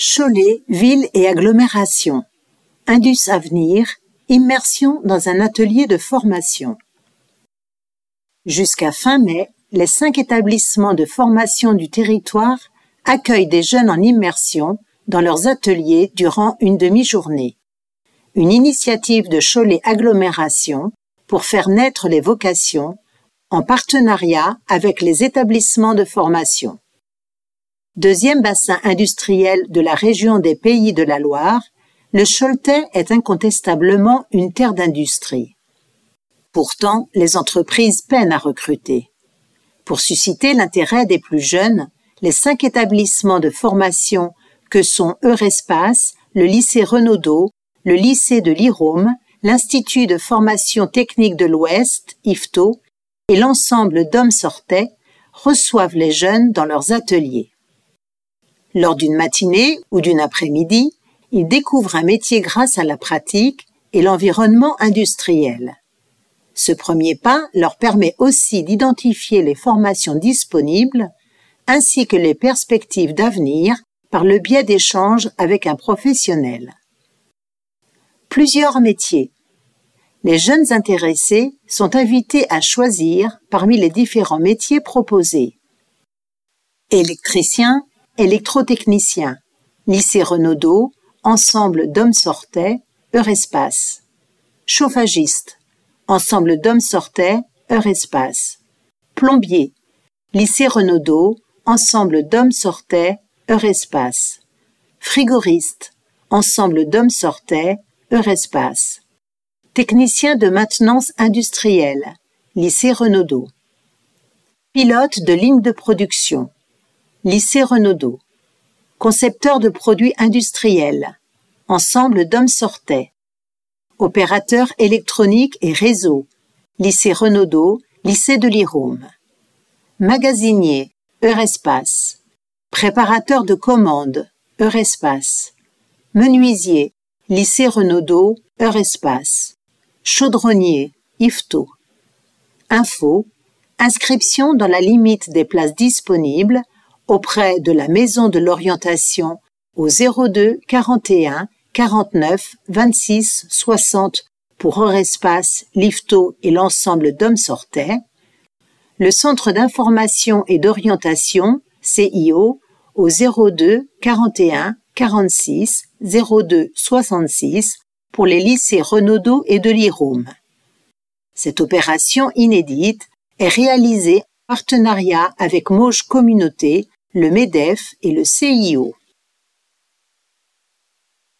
Cholet, ville et agglomération. Indus Avenir, immersion dans un atelier de formation. Jusqu'à fin mai, les 5 établissements de formation du territoire accueillent des jeunes en immersion dans leurs ateliers durant une demi-journée. Une initiative de Cholet Agglomération pour faire naître les vocations en partenariat avec les établissements de formation. Deuxième bassin industriel de la région des Pays de la Loire, le Choletais est incontestablement une terre d'industrie. Pourtant, les entreprises peinent à recruter. Pour susciter l'intérêt des plus jeunes, les 5 établissements de formation que sont Eurespace, le lycée Renaudot, le lycée de l'IROM, l'Institut de formation technique de l'Ouest, IFTO, et l'ensemble d'Hommes Sortais reçoivent les jeunes dans leurs ateliers. Lors d'une matinée ou d'une après-midi, ils découvrent un métier grâce à la pratique et l'environnement industriel. Ce premier pas leur permet aussi d'identifier les formations disponibles ainsi que les perspectives d'avenir par le biais d'échanges avec un professionnel. Plusieurs métiers. Les jeunes intéressés sont invités à choisir parmi les différents métiers proposés. Électricien, électrotechnicien, lycée Renaudot, ensemble d'Hommes Sortais, Eurespace. Chauffagiste, ensemble d'Hommes Sortais, Eurespace. Plombier, lycée Renaudot, ensemble d'Hommes Sortais, Eurespace. Frigoriste, ensemble d'Hommes Sortais, Eurespace. Technicien de maintenance industrielle, lycée Renaudot. Pilote de ligne de production, lycée Renaudot. Concepteur de produits industriels, ensemble d'Hommes Sortais. Opérateur électronique et réseau, lycée Renaudot, lycée de l'IROM. Magasinier, Eurespace. Préparateur de commandes, Eurespace. Menuisier, lycée Renaudot, Eurespace. Chaudronnier, IFTO. Info, inscription dans la limite des places disponibles auprès de la Maison de l'Orientation au 02 41 49 26 60 pour Eurespace, l'IFTO et l'ensemble d'Hommes Sortais, le Centre d'information et d'orientation, CIO, au 02 41 46 02 66 pour les lycées Renaudot et de l'IROM. Cette opération inédite est réalisée en partenariat avec Mauges Communauté, le MEDEF et le CIO.